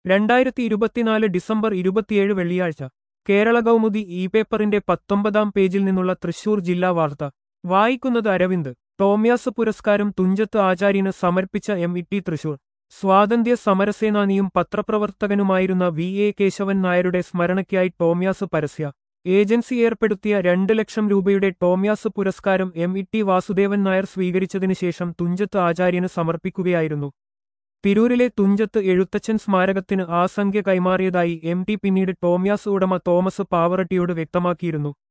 2024 December 27 വെള്ളിയാഴ്ച Kerala Kaumudi E പേപ്പറിന്റെ 19-ാം പേജിൽ നിന്നുള്ള തൃശൂർ ജില്ലാ വാർത്ത വായിക്കുന്നത് അരവിന്ദ്. ടോമ്യാസ് പുരസ്കാരം തുഞ്ചത്ത് ആചാര്യന് സമർപ്പിച്ച MIT തൃശൂർ. സ്വാതന്ത്ര്യ സമരസേനാനിയും പത്രപ്രവർത്തകനുമായിരുന്ന VA കേശവൻ നായരുടെ സ്മരണയ്ക്കായി ടോമ്യാസ് പരസ്യ ഏജൻസി ഏർപ്പെടുത്തിയ 2 ലക്ഷം രൂപയുടെ ടോമ്യാസ് പുരസ്കാരം MIT വാസുദേവൻ നായർ സ്വീകരിച്ചതിനു ശേഷം തുഞ്ചത്ത് ആചാര്യന് സമർപ്പിക്കുകയായിരുന്നു. തിരൂരിലെ തുഞ്ചത്ത് എഴുത്തച്ഛൻ സ്മാരകത്തിന് ആ സംഖ്യ കൈമാറിയതായി MT പിന്നീട് ടോമ്യാസ് ഉടമ തോമസ് പാവറട്ടിയോട് വ്യക്തമാക്കിയിരുന്നു.